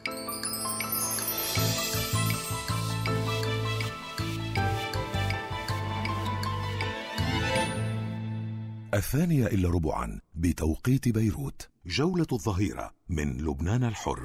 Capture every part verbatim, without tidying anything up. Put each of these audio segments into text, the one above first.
الثانية إلا ربعا بتوقيت بيروت، جولة الظهيرة من لبنان الحر.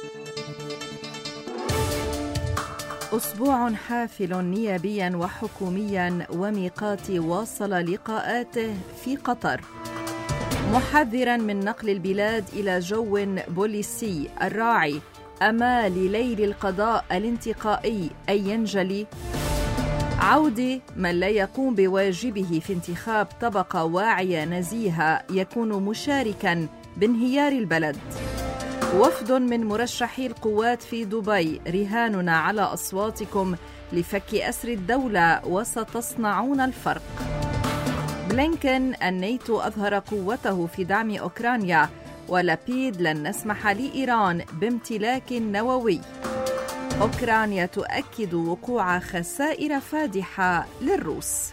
أسبوع حافل نيابيا وحكوميا، وميقاتي واصل لقاءاته في قطر، محذرا من نقل البلاد إلى جو بوليسي. الراعي: أما لليل القضاء الانتقائي أن ينجلي؟ عودة من لا يقوم بواجبه في انتخاب طبقة واعية نزيهة يكون مشاركا بانهيار البلد. وفد من مرشحي القوات في دبي: رهاننا على أصواتكم لفك أسر الدولة وستصنعون الفرق. بلينكن: الناتو أظهر قوته في دعم أوكرانيا، ولابيد: لن نسمح لإيران بامتلاك نووي. أوكرانيا تؤكد وقوع خسائر فادحة للروس.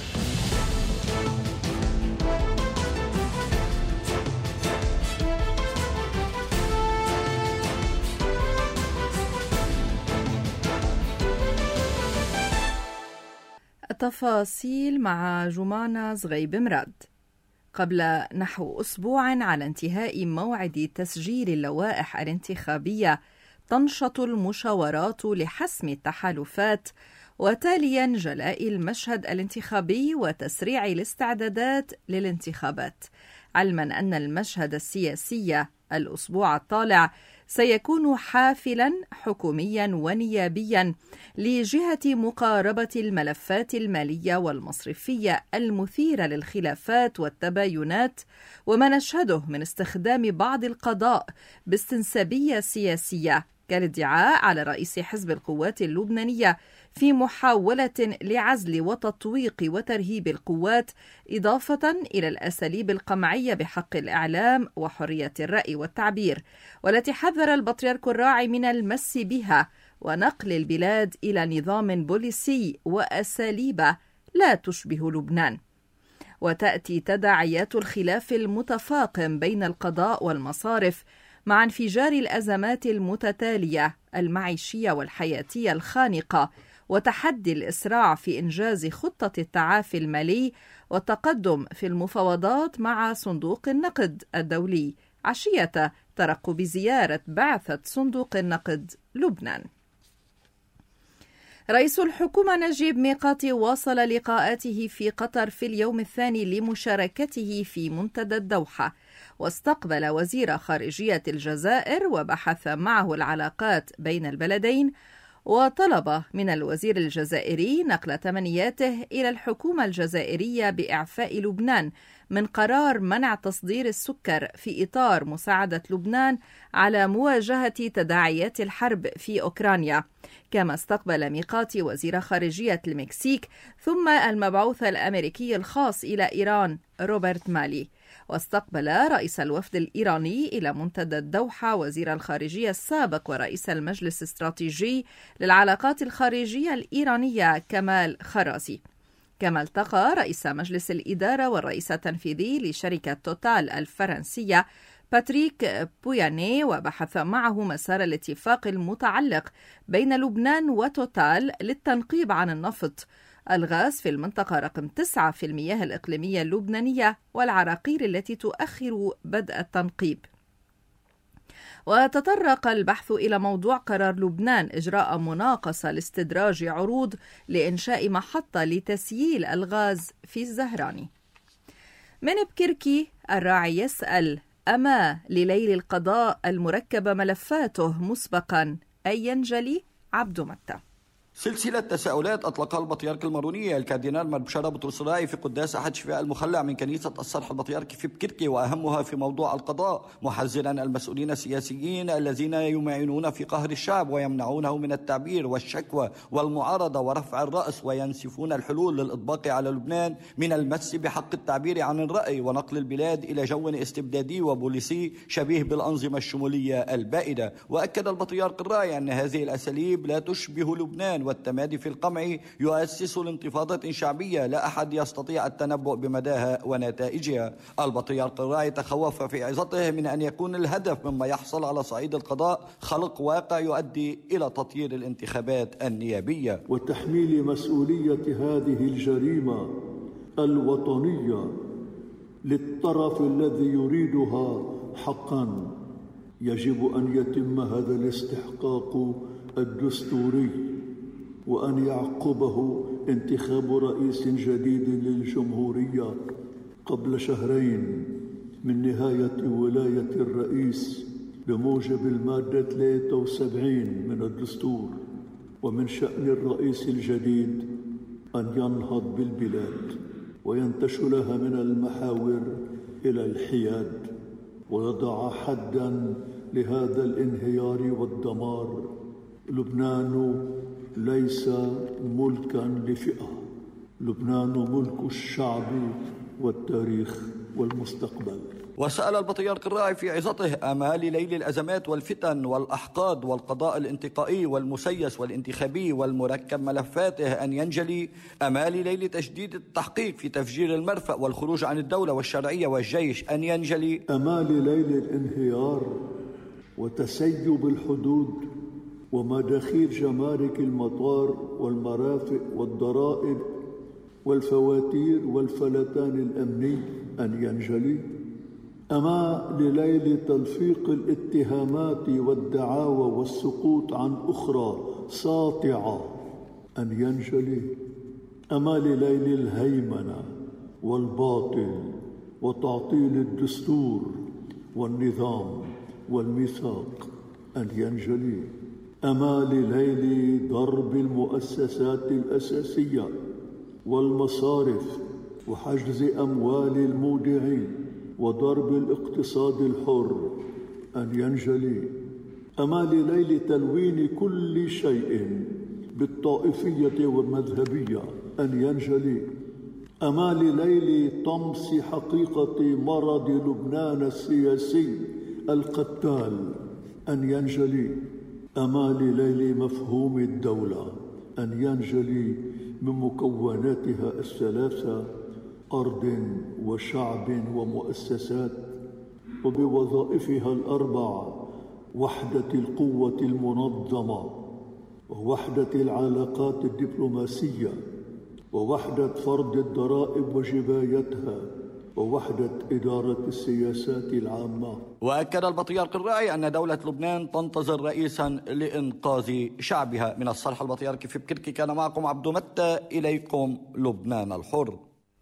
التفاصيل مع جمانة زغيب مراد. قبل نحو أسبوع على انتهاء موعد تسجيل اللوائح الانتخابية، تنشط المشاورات لحسم التحالفات وتاليا جلاء المشهد الانتخابي وتسريع الاستعدادات للانتخابات، علما أن المشهد السياسي الأسبوع الطالع سيكون حافلا حكوميا ونيابيا لجهة مقاربة الملفات المالية والمصرفية المثيرة للخلافات والتباينات، وما نشهده من استخدام بعض القضاء باستنسابية سياسية كالادعاء على رئيس حزب القوات اللبنانية في محاولة لعزل وتطويق وترهيب القوات، إضافة إلى الأساليب القمعية بحق الإعلام وحرية الرأي والتعبير، والتي حذر البطريرك الراعي من المس بها ونقل البلاد إلى نظام بوليسي وأساليب لا تشبه لبنان. وتأتي تداعيات الخلاف المتفاقم بين القضاء والمصارف مع انفجار الأزمات المتتالية المعيشية والحياتية الخانقة، وتحدي الإسراع في إنجاز خطة التعافي المالي والتقدم في المفاوضات مع صندوق النقد الدولي عشية ترقب زيارة بعثة صندوق النقد لبنان. رئيس الحكومة نجيب ميقاتي واصل لقاءاته في قطر في اليوم الثاني لمشاركته في منتدى الدوحة، واستقبل وزير خارجية الجزائر وبحث معه العلاقات بين البلدين، وطلب من الوزير الجزائري نقل تمنياته إلى الحكومة الجزائرية بإعفاء لبنان من قرار منع تصدير السكر في إطار مساعدة لبنان على مواجهة تداعيات الحرب في أوكرانيا. كما استقبل ميقاتي وزير خارجية المكسيك ثم المبعوث الأمريكي الخاص إلى إيران روبرت مالي. واستقبل رئيس الوفد الإيراني إلى منتدى الدوحة وزير الخارجية السابق ورئيس المجلس الاستراتيجي للعلاقات الخارجية الإيرانية كمال خرازي. كما التقى رئيس مجلس الإدارة والرئيس التنفيذي لشركة توتال الفرنسية باتريك بوياني، وبحث معه مسار الاتفاق المتعلق بين لبنان وتوتال للتنقيب عن النفط الغاز في المنطقة رقم تسعة في المياه الإقليمية اللبنانية والعراقيل التي تؤخر بدء التنقيب. وتطرق البحث إلى موضوع قرار لبنان إجراء مناقصة لاستدراج عروض لإنشاء محطة لتسييل الغاز في الزهراني. من بكركي: الراعي يسأل: أما لليل القضاء المركب ملفاته مسبقا أن ينجلي؟ عبد متى. سلسلة تساؤلات أطلقها البطريرك المارونية الكاردينال مربشارة بطرس الراعي في قداس أحد شفاء المخلع من كنيسة الصرح البطريركي في بكركي، وأهمها في موضوع القضاء، محذرا المسؤولين السياسيين الذين يمعنون في قهر الشعب ويمنعونه من التعبير والشكوى والمعارضة ورفع الرأس، وينسفون الحلول للإطباق على لبنان من المس بحق التعبير عن الرأي ونقل البلاد إلى جو استبدادي وبوليسي شبيه بالأنظمة الشمولية البائدة. وأكد البطريرك الراعي أن هذه الأساليب لا تشبه لبنان والتمادي في القمع يؤسس لانتفاضة شعبية لا أحد يستطيع التنبؤ بمداها ونتائجها. البطريرك الراعي تخوف في عظته من أن يكون الهدف مما يحصل على صعيد القضاء خلق واقع يؤدي إلى تطيير الانتخابات النيابية وتحميل مسؤولية هذه الجريمة الوطنية للطرف الذي يريدها حقا. يجب أن يتم هذا الاستحقاق الدستوري وأن يعقبه انتخاب رئيس جديد للجمهورية قبل شهرين من نهاية ولاية الرئيس بموجب المادة ثلاثة وسبعين من الدستور. ومن شأن الرئيس الجديد أن ينهض بالبلاد وينتشلها من المحاور إلى الحياد ويضع حداً لهذا الانهيار والدمار. لبنان ليس ملكاً لفئة، لبنان ملك الشعب والتاريخ والمستقبل. وسأل البطريرك الراعي في عظته: آمال ليل الأزمات والفتن والأحقاد والقضاء الانتقائي والمسيس والانتخابي والمركب ملفاته أن ينجلي؟ آمال ليل تجديد التحقيق في تفجير المرفأ والخروج عن الدولة والشرعية والجيش أن ينجلي؟ آمال ليل الانهيار وتسيب الحدود ومداخيل جمارك المطار والمرافق والضرائب والفواتير والفلتان الأمني أن ينجلي؟ أما لليل تلفيق الاتهامات والدعاوى والسقوط عن أخرى ساطعة أن ينجلي؟ أما لليل الهيمنة والباطل وتعطيل الدستور والنظام والميثاق أن ينجلي؟ أما لليل ضرب المؤسسات الأساسية والمصارف وحجز أموال المودعين وضرب الاقتصاد الحر أن ينجلي؟ أما لليل تلوين كل شيء بالطائفية والمذهبية أن ينجلي؟ أما لليل طمس حقيقة مرض لبنان السياسي القتال أن ينجلي؟ أما لليل مفهوم الدولة أن ينجلي من مكوناتها الثلاثة: أرض وشعب ومؤسسات، وبوظائفها الأربع: وحدة القوة المنظمة، ووحدة العلاقات الدبلوماسية، ووحدة فرض الضرائب وجبايتها، ووحدة إدارة السياسات العامة. وأكد البطريرك الراعي أن دولة لبنان تنتظر رئيسا لإنقاذ شعبها. من الصرح البطريركي في بكركي كان معكم عبدو متى، إليكم لبنان الحر.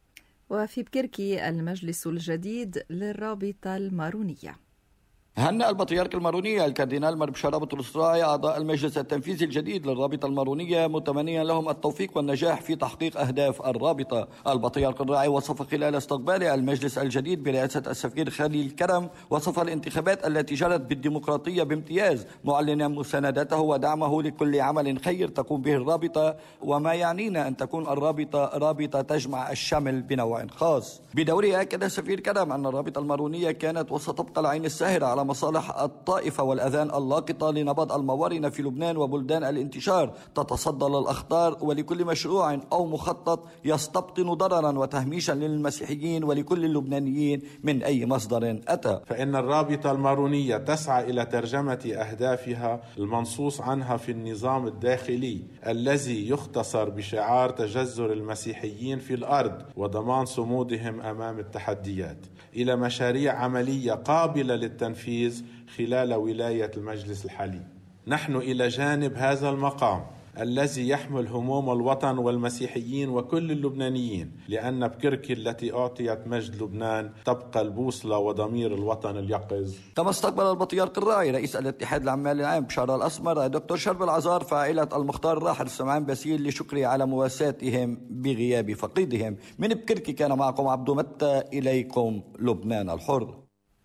وفي بكركي المجلس الجديد للرابطة المارونية. هنأ البطريرك المارونية الكاردينال مربشارة بطرس راعي أعضاء المجلس التنفيذي الجديد للرابطة المارونية متمنيا لهم التوفيق والنجاح في تحقيق أهداف الرابطة. البطريرك الراعي وصف خلال استقباله المجلس الجديد برئاسة السفير خليل كرم وصف الانتخابات التي جرت بالديمقراطية بامتياز، معلنا مساندته ودعمه لكل عمل خير تقوم به الرابطة، وما يعنينا أن تكون الرابطة رابطة تجمع الشمل بنوع خاص. بدوره أكد السفير كرم أن الرابطة المارونية كانت وستبقى العين الساهرة على مصالح الطائفة والأذان اللاقطة لنبض الموارنة في لبنان وبلدان الانتشار، تتصدى للأخطار ولكل مشروع أو مخطط يستبطن ضررا وتهميشا للمسيحيين ولكل اللبنانيين من أي مصدر أتى. فإن الرابطة المارونية تسعى إلى ترجمة أهدافها المنصوص عنها في النظام الداخلي الذي يختصر بشعار تجذر المسيحيين في الأرض وضمان صمودهم أمام التحديات إلى مشاريع عملية قابلة للتنفيذ خلال ولاية المجلس الحالي. نحن إلى جانب هذا المقام الذي يحمل هموم الوطن والمسيحيين وكل اللبنانيين، لأن بكركي التي أعطيت مجد لبنان تبقى البوصلة وضمير الوطن اليقظ. كما استقبل البطريرك الراعي رئيس الاتحاد العمال العام بشارة الأسمر دكتور شرب العزار فاعلة المختار الراحل سمعان باسيل لشكره على مواساتهم بغياب فقيدهم. من بكركي كان معكم عبدو متى، إليكم لبنان الحر.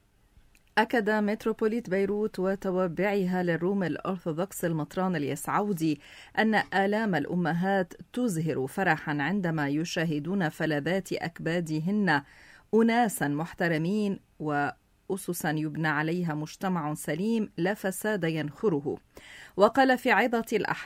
أكد متروبوليت بيروت وتوابعها للروم الأرثوذكس المطران اليسعودي أن آلام الأمهات تزهر فرحا عندما يشاهدون فلذات أكبادهن أناسا محترمين وأسسا يبنى عليها مجتمع سليم لا فساد ينخره. وقال في عظة الأحد: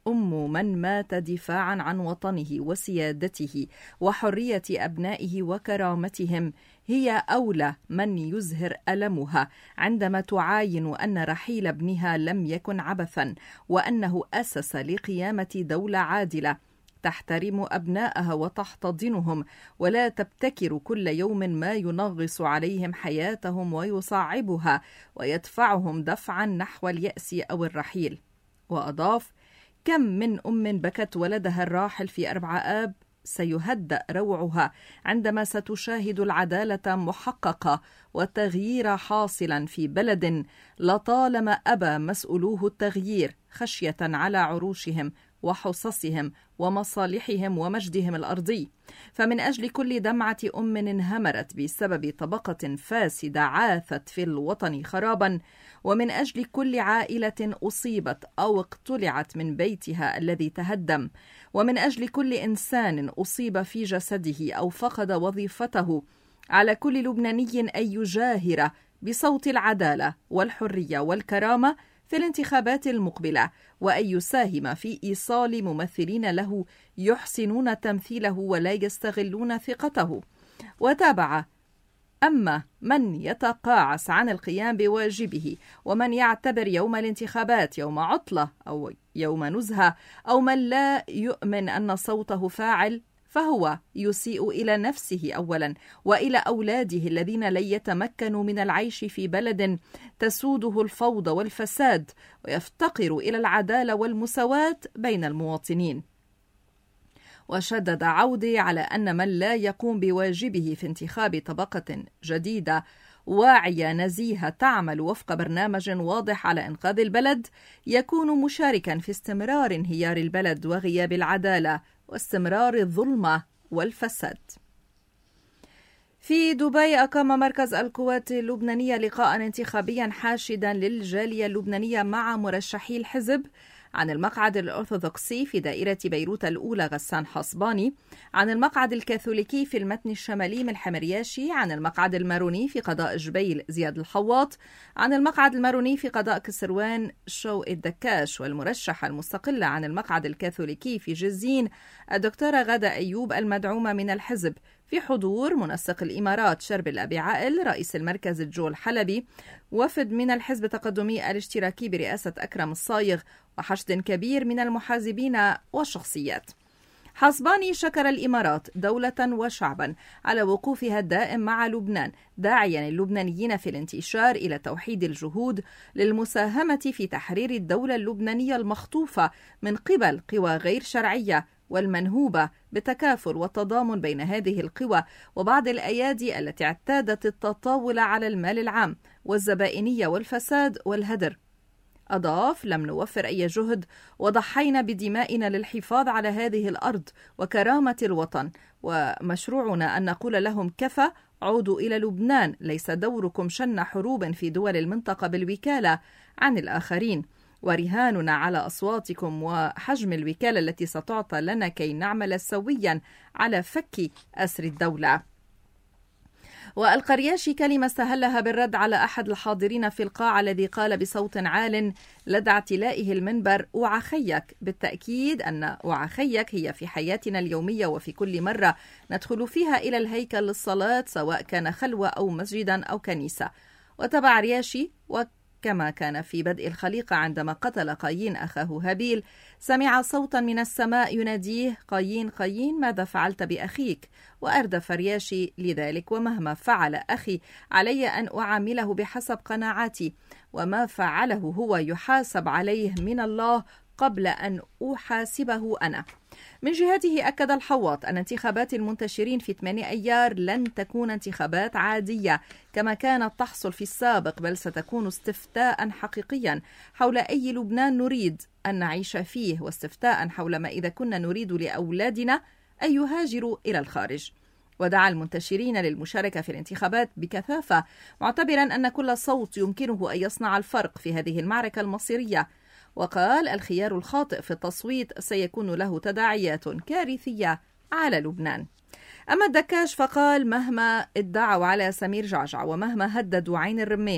أم من مات دفاعا عن وطنه وسيادته وحرية أبنائه وكرامتهم هي أولى من يزهر ألمها عندما تعاين أن رحيل ابنها لم يكن عبثا، وأنه أسس لقيامة دولة عادلة تحترم أبنائها وتحتضنهم، ولا تبتكر كل يوم ما ينغص عليهم حياتهم ويصعبها ويدفعهم دفعا نحو اليأس أو الرحيل. وأضاف: كم من أم بكت ولدها الراحل في أربع آب سيهدأ روعها عندما ستشاهد العدالة محققة والتغيير حاصلا في بلد لطالما أبى مسؤولوه التغيير خشية على عروشهم وحصصهم ومصالحهم ومجدهم الأرضي. فمن أجل كل دمعة أم انهمرت بسبب طبقة فاسدة عاثت في الوطن خرابا، ومن أجل كل عائلة أصيبت أو اقتلعت من بيتها الذي تهدم، ومن أجل كل إنسان أصيب في جسده أو فقد وظيفته، على كل لبناني أن يجاهر بصوت العدالة والحرية والكرامة في الانتخابات المقبلة، وأن يساهم في إيصال ممثلين له يحسنون تمثيله ولا يستغلون ثقته. وتابع: أما من يتقاعس عن القيام بواجبه، ومن يعتبر يوم الانتخابات يوم عطلة أو يوم نزهة، أو من لا يؤمن أن صوته فاعل، فهو يسيء إلى نفسه أولا وإلى أولاده الذين لن يتمكنوا من العيش في بلد تسوده الفوضى والفساد، ويفتقر إلى العدالة والمساواة بين المواطنين. وشدد عودي على أن من لا يقوم بواجبه في انتخاب طبقة جديدة واعية نزيهة تعمل وفق برنامج واضح على إنقاذ البلد يكون مشاركا في استمرار انهيار البلد وغياب العدالة واستمرار الظلمة والفساد. في دبي أقام مركز القوات اللبنانية لقاء انتخابيا حاشدا للجالية اللبنانية مع مرشحي الحزب عن المقعد الأرثوذكسي في دائرة بيروت الأولى غسان حصباني، عن المقعد الكاثوليكي في المتن الشمالي ملحم رياشي، عن المقعد الماروني في قضاء جبيل زياد الحواط، عن المقعد الماروني في قضاء كسروان شوق الدكاش، والمرشحة المستقلة عن المقعد الكاثوليكي في جزين الدكتورة غادة أيوب المدعومة من الحزب، في حضور منسق الإمارات شربل أبي عائل رئيس المركز الجو الحلبي، وفد من الحزب التقدمي الاشتراكي برئاسة أكرم الصايغ، وحشد كبير من المحازبين والشخصيات. حصباني شكر الإمارات دولة وشعبا على وقوفها الدائم مع لبنان، داعيا اللبنانيين في الانتشار إلى توحيد الجهود للمساهمة في تحرير الدولة اللبنانية المخطوفة من قبل قوى غير شرعية والمنهوبة بتكافل والتضامن بين هذه القوى وبعض الأيادي التي اعتادت التطاول على المال العام والزبائنية والفساد والهدر. أضاف: لم نوفر أي جهد وضحينا بدمائنا للحفاظ على هذه الأرض وكرامة الوطن، ومشروعنا أن نقول لهم كفى، عودوا إلى لبنان، ليس دوركم شن حروب في دول المنطقة بالوكالة عن الآخرين، ورهاننا على أصواتكم وحجم الوكالة التي ستعطى لنا كي نعمل سويا على فك أسر الدولة. وألقى رياشي كلمة استهلها بالرد على أحد الحاضرين في القاعة الذي قال بصوت عال لدى اعتلائه المنبر: وعخيك. بالتأكيد أن وعخيك هي في حياتنا اليومية وفي كل مرة ندخل فيها إلى الهيكل للصلاة، سواء كان خلوة أو مسجدا أو كنيسة. وتبع رياشي: وكما كان في بدء الخليقة عندما قتل قايين أخاه هابيل، سمع صوتا من السماء يناديه: قايين قايين ماذا فعلت بأخيك؟ وأردف رياشي لذلك: ومهما فعل أخي علي أن أعامله بحسب قناعاتي، وما فعله هو يحاسب عليه من الله قبل أن أحاسبه أنا. من جهته أكد الحواط أن انتخابات المنتشرين في ثمانية أيار لن تكون انتخابات عادية كما كانت تحصل في السابق، بل ستكون استفتاء حقيقيا حول أي لبنان نريد أن نعيش فيه، واستفتاء حول ما إذا كنا نريد لأولادنا أن يهاجروا إلى الخارج. ودعا المنتشرين للمشاركة في الانتخابات بكثافة، معتبرا أن كل صوت يمكنه أن يصنع الفرق في هذه المعركة المصيرية. وقال: الخيار الخاطئ في التصويت سيكون له تداعيات كارثية على لبنان. أما الدكاش فقال: مهما ادعوا على سمير جعجع ومهما هددوا عين الرماني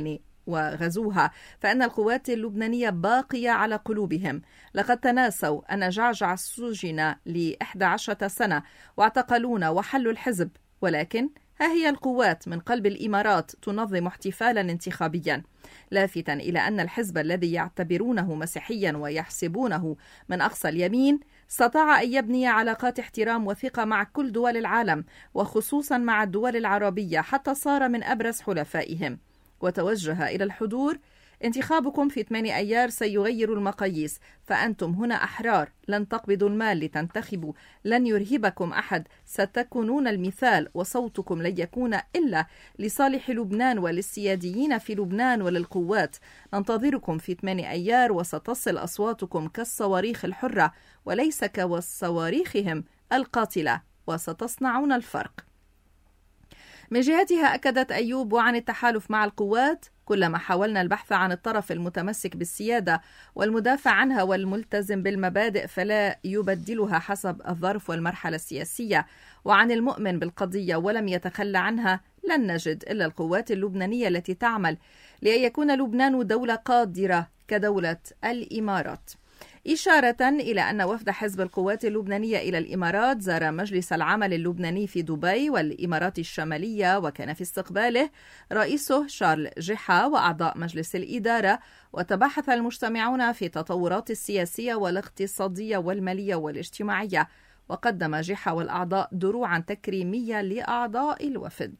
وغزوها، فإن القوات اللبنانية باقية على قلوبهم. لقد تناسوا أن جعجع سجن لإحدى عشرة سنة واعتقلون وحلوا الحزب، ولكن ها هي القوات من قلب الإمارات تنظم احتفالا انتخابيا، لافتا إلى أن الحزب الذي يعتبرونه مسيحيا ويحسبونه من أقصى اليمين استطاع أن يبني علاقات احترام وثقة مع كل دول العالم، وخصوصا مع الدول العربية، حتى صار من أبرز حلفائهم. وتوجه إلى الحضور: انتخابكم في ثمانية أيار سيغير المقاييس، فأنتم هنا أحرار، لن تقبضوا المال لتنتخبوا، لن يرهبكم أحد، ستكونون المثال، وصوتكم لن يكون إلا لصالح لبنان وللسياديين في لبنان وللقوات. ننتظركم في ثمانية أيار وستصل أصواتكم كالصواريخ الحرة وليس كصواريخهم القاتلة، وستصنعون الفرق. من جهتها أكدت أيوب عن التحالف مع القوات: كلما حاولنا البحث عن الطرف المتمسك بالسيادة والمدافع عنها والملتزم بالمبادئ فلا يبدلها حسب الظرف والمرحلة السياسية، وعن المؤمن بالقضية ولم يتخلى عنها، لن نجد إلا القوات اللبنانية التي تعمل لأن يكون لبنان دولة قادرة كدولة الإمارات. إشارة إلى أن وفد حزب القوات اللبنانية إلى الإمارات زار مجلس العمل اللبناني في دبي والإمارات الشمالية، وكان في استقباله رئيسه شارل جحا وأعضاء مجلس الإدارة، وتباحث المجتمعون في التطورات السياسية والاقتصادية والمالية والاجتماعية، وقدم جحا والأعضاء دروعا تكريمية لأعضاء الوفد.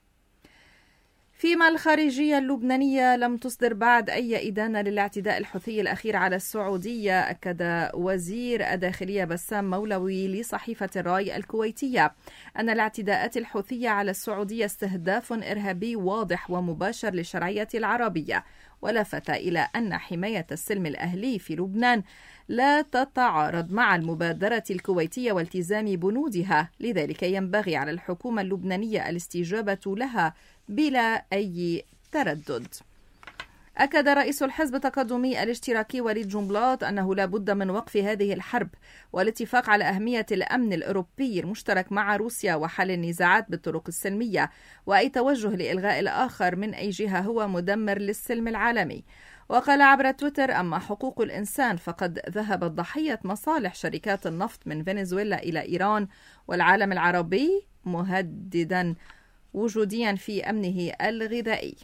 فيما الخارجية اللبنانية لم تصدر بعد أي إدانة للاعتداء الحوثي الأخير على السعودية، أكد وزير الداخلية بسام مولوي لصحيفة الراي الكويتية أن الاعتداءات الحوثية على السعودية استهداف إرهابي واضح ومباشر للشرعية العربية، ولفت إلى أن حماية السلم الأهلي في لبنان لا تتعارض مع المبادرة الكويتية والتزام بنودها، لذلك ينبغي على الحكومة اللبنانية الاستجابة لها بلا أي تردد. أكد رئيس الحزب التقدمي الاشتراكي وليد جنبلاط أنه لا بد من وقف هذه الحرب والاتفاق على أهمية الأمن الأوروبي المشترك مع روسيا وحل النزاعات بالطرق السلمية، وأي توجه لإلغاء الآخر من أي جهة هو مدمر للسلم العالمي. وقال عبر تويتر: أما حقوق الإنسان فقد ذهبت ضحية مصالح شركات النفط من فنزويلا إلى إيران والعالم العربي، مهددا وجوديا في أمنه الغذائي.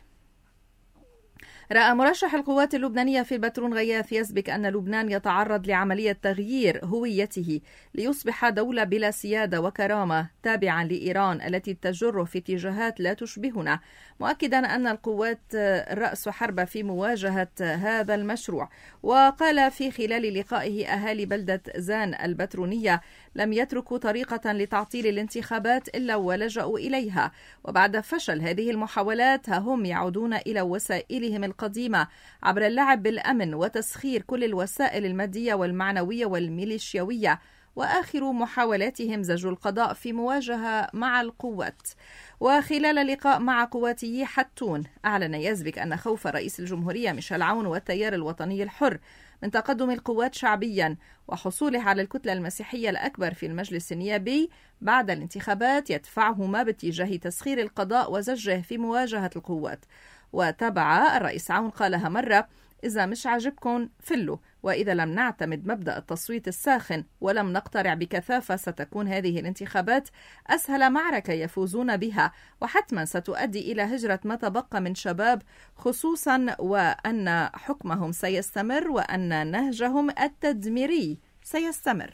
رأى مرشح القوات اللبنانية في البترون غياث يسبق أن لبنان يتعرض لعملية تغيير هويته ليصبح دولة بلا سيادة وكرامة تابعا لإيران التي تجر في اتجاهات لا تشبهنا، مؤكدا أن القوات رأس حرب في مواجهة هذا المشروع. وقال في خلال لقائه: أهالي بلدة زان البترونية لم يتركوا طريقة لتعطيل الانتخابات إلا ولجأوا إليها، وبعد فشل هذه المحاولات هم يعودون إلى وسائلهم القديمة عبر اللعب بالأمن وتسخير كل الوسائل المادية والمعنوية والميليشيوية، وآخر محاولاتهم زج القضاء في مواجهة مع القوات. وخلال لقاء مع قواتي حتون أعلن يسبق أن خوف رئيس الجمهورية ميشيل عون والتيار الوطني الحر من تقدم القوات شعبيا وحصوله على الكتلة المسيحية الأكبر في المجلس النيابي بعد الانتخابات يدفعهما باتجاه تسخير القضاء وزجه في مواجهة القوات. وتابع الرئيس عون قالها مرة: إذا مش عاجبكم فلوا، وإذا لم نعتمد مبدأ التصويت الساخن ولم نقترع بكثافة ستكون هذه الانتخابات أسهل معركة يفوزون بها، وحتما ستؤدي إلى هجرة ما تبقى من شباب، خصوصا وأن حكمهم سيستمر وأن نهجهم التدميري سيستمر.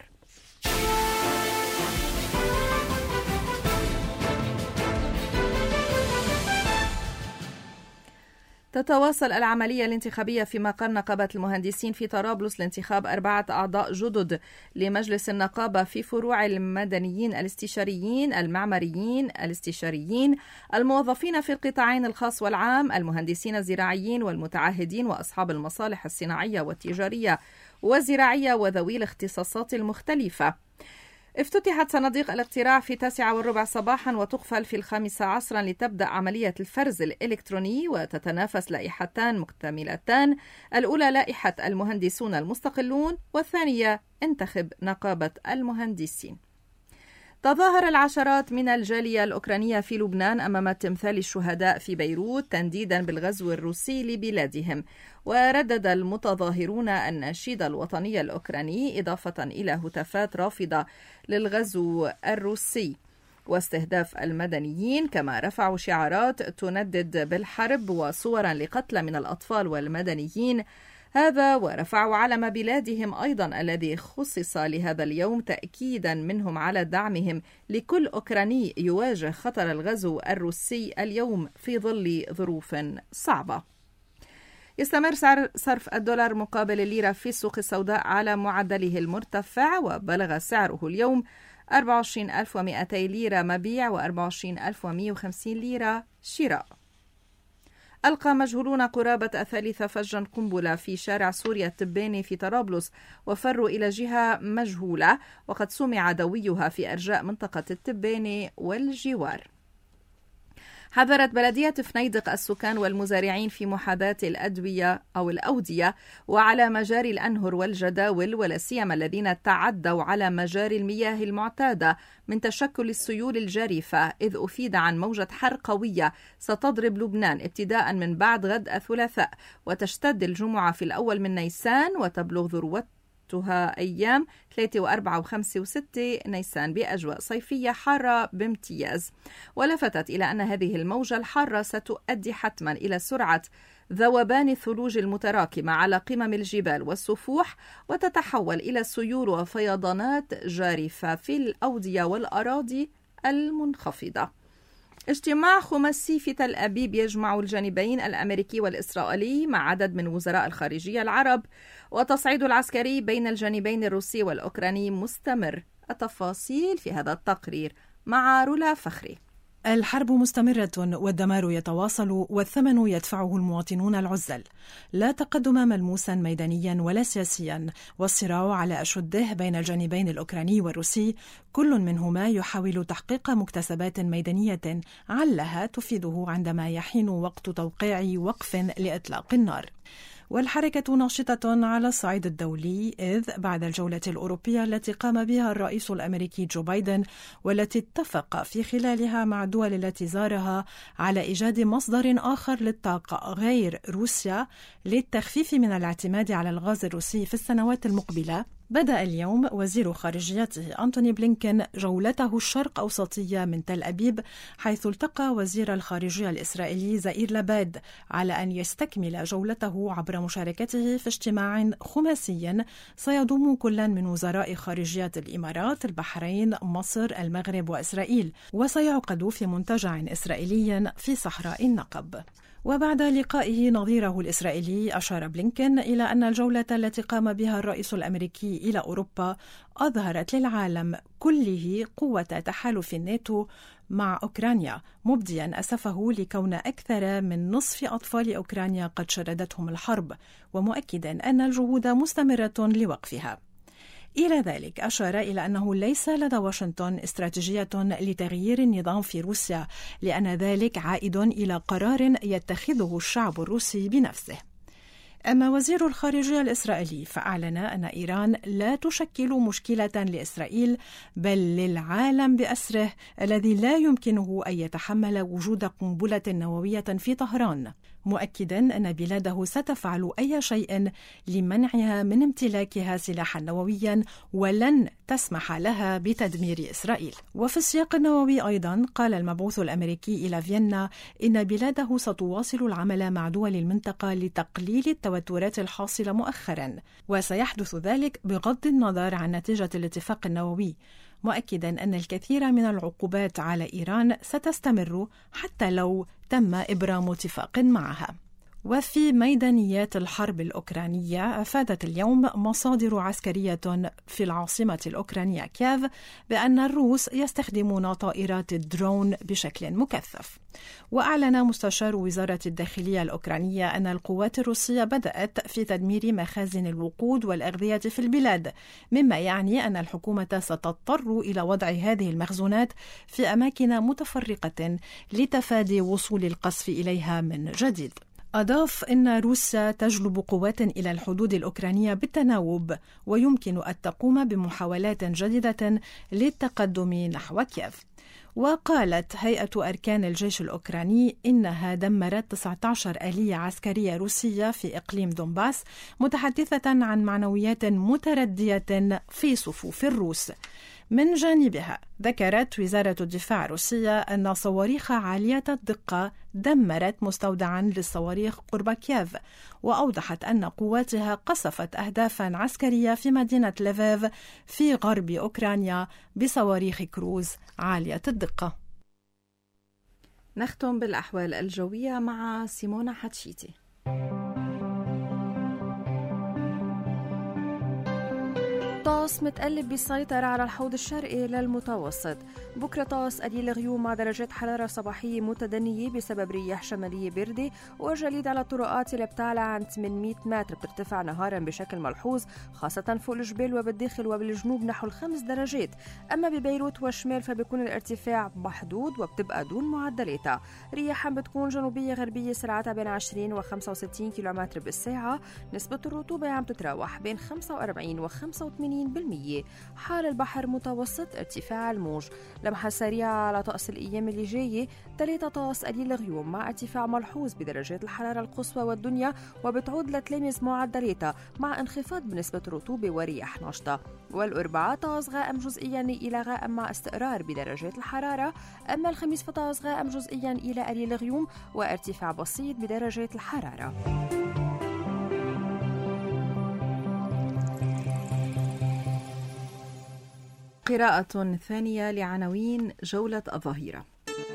تتواصل العملية الانتخابية في مقر نقابة المهندسين في طرابلس لانتخاب أربعة أعضاء جدد لمجلس النقابة في فروع المدنيين الاستشاريين، المعماريين الاستشاريين، الموظفين في القطاعين الخاص والعام، المهندسين الزراعيين والمتعهدين وأصحاب المصالح الصناعية والتجارية والزراعية وذوي الاختصاصات المختلفة. افتتحت صناديق الاقتراع في تاسعة والربع صباحا وتقفل في الخامسة عصرا لتبدأ عملية الفرز الإلكتروني، وتتنافس لائحتان مكتملتان، الأولى لائحة المهندسون المستقلون، والثانية انتخب نقابة المهندسين. تظاهر العشرات من الجالية الأوكرانية في لبنان أمام تمثال الشهداء في بيروت تنديدا بالغزو الروسي لبلادهم، وردد المتظاهرون النشيد الوطني الأوكراني إضافة إلى هتافات رافضة للغزو الروسي واستهداف المدنيين، كما رفعوا شعارات تندد بالحرب وصورا لقتلى من الأطفال والمدنيين، هذا ورفعوا علم بلادهم أيضا الذي خصص لهذا اليوم تأكيدا منهم على دعمهم لكل أوكراني يواجه خطر الغزو الروسي اليوم في ظل ظروف صعبة. يستمر سعر صرف الدولار مقابل الليرة في السوق السوداء على معدله المرتفع، وبلغ سعره اليوم أربعة وعشرين ألف ومئتي ليرة مبيع وأربعة وعشرين ألف ومئة وخمسين ليرة شراء. ألقى مجهولون قرابة الثالثة فجا قنبلة في شارع سوريا التباني في طرابلس وفروا إلى جهة مجهولة، وقد سمع دويها في أرجاء منطقة التباني والجوار. حذرت بلدية فنيدق السكان والمزارعين في محاذاة الأدوية أو الأودية وعلى مجاري الأنهر والجداول، ولا سيما الذين تعدوا على مجاري المياه المعتادة من تشكل السيول الجارفة، إذ أفيد عن موجة حر قوية ستضرب لبنان ابتداء من بعد غد الثلاثاء، وتشتد الجمعة في الأول من نيسان وتبلغ ذروتها أيام ثلاثة وأربعة وخمسة وستة نيسان بأجواء صيفية حارة بامتياز. ولفتت إلى أن هذه الموجة الحارة ستؤدي حتما إلى سرعة ذوبان الثلوج المتراكمة على قمم الجبال والسفوح، وتتحول إلى سيول وفيضانات جارفة في الأودية والأراضي المنخفضة. اجتماع خماسي في تل أبيب يجمع الجانبين الأمريكي والإسرائيلي مع عدد من وزراء الخارجية العرب، وتصعيد العسكري بين الجانبين الروسي والأوكراني مستمر. التفاصيل في هذا التقرير مع رولا فخري. الحرب مستمرة والدمار يتواصل والثمن يدفعه المواطنون العزل. لا تقدم ملموسا ميدانيا ولا سياسيا، والصراع على أشده بين الجانبين الأوكراني والروسي، كل منهما يحاول تحقيق مكتسبات ميدانية علها تفيده عندما يحين وقت توقيع وقف لإطلاق النار. والحركة ناشطة على الصعيد الدولي، إذ بعد الجولة الأوروبية التي قام بها الرئيس الأمريكي جو بايدن والتي اتفق في خلالها مع الدول التي زارها على إيجاد مصدر آخر للطاقة غير روسيا للتخفيف من الاعتماد على الغاز الروسي في السنوات المقبلة، بدأ اليوم وزير خارجيته أنتوني بلينكن جولته الشرق أوسطية من تل أبيب، حيث التقى وزير الخارجية الإسرائيلي زائر لباد على أن يستكمل جولته عبر مشاركته في اجتماع خماسي سيضم كل من وزراء خارجية الإمارات، البحرين، مصر، المغرب وإسرائيل، وسيعقد في منتجع إسرائيلي في صحراء النقب. وبعد لقائه نظيره الإسرائيلي، أشار بلينكن إلى أن الجولة التي قام بها الرئيس الأمريكي إلى أوروبا أظهرت للعالم كله قوة تحالف الناتو مع أوكرانيا، مبديا أسفه لكون أكثر من نصف أطفال أوكرانيا قد شردتهم الحرب، ومؤكدا أن الجهود مستمرة لوقفها. إلى ذلك أشار إلى أنه ليس لدى واشنطن استراتيجية لتغيير النظام في روسيا، لأن ذلك عائد إلى قرار يتخذه الشعب الروسي بنفسه. أما وزير الخارجية الإسرائيلي فأعلن أن إيران لا تشكل مشكلة لإسرائيل بل للعالم بأسره الذي لا يمكنه أن يتحمل وجود قنبلة نووية في طهران، مؤكدا أن بلاده ستفعل أي شيء لمنعها من امتلاكها سلاحا نوويا ولن تسمح لها بتدمير إسرائيل. وفي السياق النووي أيضا قال المبعوث الأمريكي إلى فيينا إن بلاده ستواصل العمل مع دول المنطقة لتقليل التوترات الحاصلة مؤخرا، وسيحدث ذلك بغض النظر عن نتيجة الاتفاق النووي، مؤكدا أن الكثير من العقوبات على إيران ستستمر حتى لو تم إبرام اتفاق معها. وفي ميدانيات الحرب الأوكرانية، أفادت اليوم مصادر عسكرية في العاصمة الأوكرانية كييف بأن الروس يستخدمون طائرات الدرون بشكل مكثف. وأعلن مستشار وزارة الداخلية الأوكرانية أن القوات الروسية بدأت في تدمير مخازن الوقود والأغذية في البلاد، مما يعني أن الحكومة ستضطر إلى وضع هذه المخزونات في أماكن متفرقة لتفادي وصول القصف إليها من جديد. أضاف إن روسيا تجلب قوات إلى الحدود الأوكرانية بالتناوب، ويمكن أن تقوم بمحاولات جديدة للتقدم نحو كييف. وقالت هيئة أركان الجيش الأوكراني إنها دمرت تسعة عشر آلية عسكرية روسية في إقليم دونباس، متحدثة عن معنويات متردية في صفوف الروس. من جانبها ذكرت وزارة الدفاع الروسية أن صواريخ عالية الدقة دمرت مستودعا للصواريخ قرب كييف، وأوضحت أن قواتها قصفت أهدافا عسكرية في مدينة ليفيف في غرب أوكرانيا بصواريخ كروز عالية الدقة. نختم بالأحوال الجوية مع سيمونا حتشيتي. طقس متقلب بيسيطر على الحوض الشرقي للمتوسط. بكرة طقس قليل غيوم مع درجات حرارة صباحية متدنية بسبب رياح شمالية باردة وجليد على الطرقات اللي بتعلى عن ثمانمئة متر، بترتفع نهارا بشكل ملحوظ خاصة فوق الجبال وبالداخل وبالجنوب نحو الخمس درجات. أما ببيروت والشمال فبيكون الارتفاع محدود وبتبقى دون معدلاتها. رياحا بتكون جنوبية غربية سرعتها بين عشرين وخمسة وستين كيلومتر بالساعة. نسبة الرطوبة عم تتراوح بين خمسة وأربعين وخمسة وثمانين بالمية. حال البحر متوسط ارتفاع الموج. لمحة سريعة على طقس الأيام اللي جاية. ثلاثة طقس قليل غيوم مع ارتفاع ملحوظ بدرجات الحرارة القصوى والدنيا وبتعود لتلامس معدلاتها مع انخفاض بنسبة الرطوبة ورياح نشطة. والأربعاء طقس غائم جزئيا إلى غائم مع استقرار بدرجات الحرارة. أما الخميس فطقس غائم جزئيا إلى قليل غيوم وارتفاع بسيط بدرجات الحرارة. قراءة ثانية لعناوين جولة الظهيرة.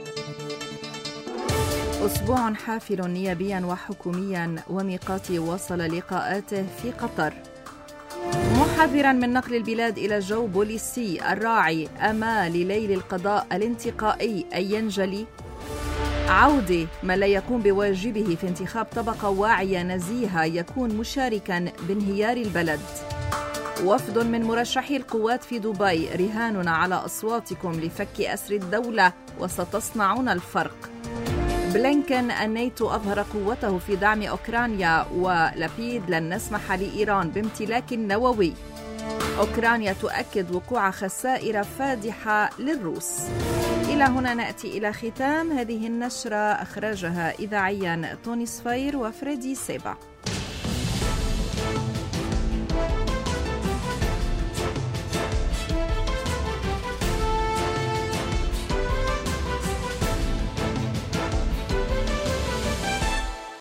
أسبوع حافل نيابيا وحكوميا، وميقاتي واصل لقاءاته في قطر. محذرا من نقل البلاد إلى جو بوليسي، الراعي أمال لليل القضاء الانتقائي أن ينجلي. عودة من لا يقوم بواجبه في انتخاب طبقة واعية نزيهة يكون مشاركا بانهيار البلد. وفد من مرشحي القوات في دبي، رهان على أصواتكم لفك أسر الدولة وستصنعون الفرق. بلينكن الناتو أظهر قوته في دعم أوكرانيا، ولبيد لن نسمح لإيران بامتلاك نووي. أوكرانيا تؤكد وقوع خسائر فادحة للروس. إلى هنا نأتي إلى ختام هذه النشرة، أخرجها إذاعيا توني صفير وفريدي سيبا.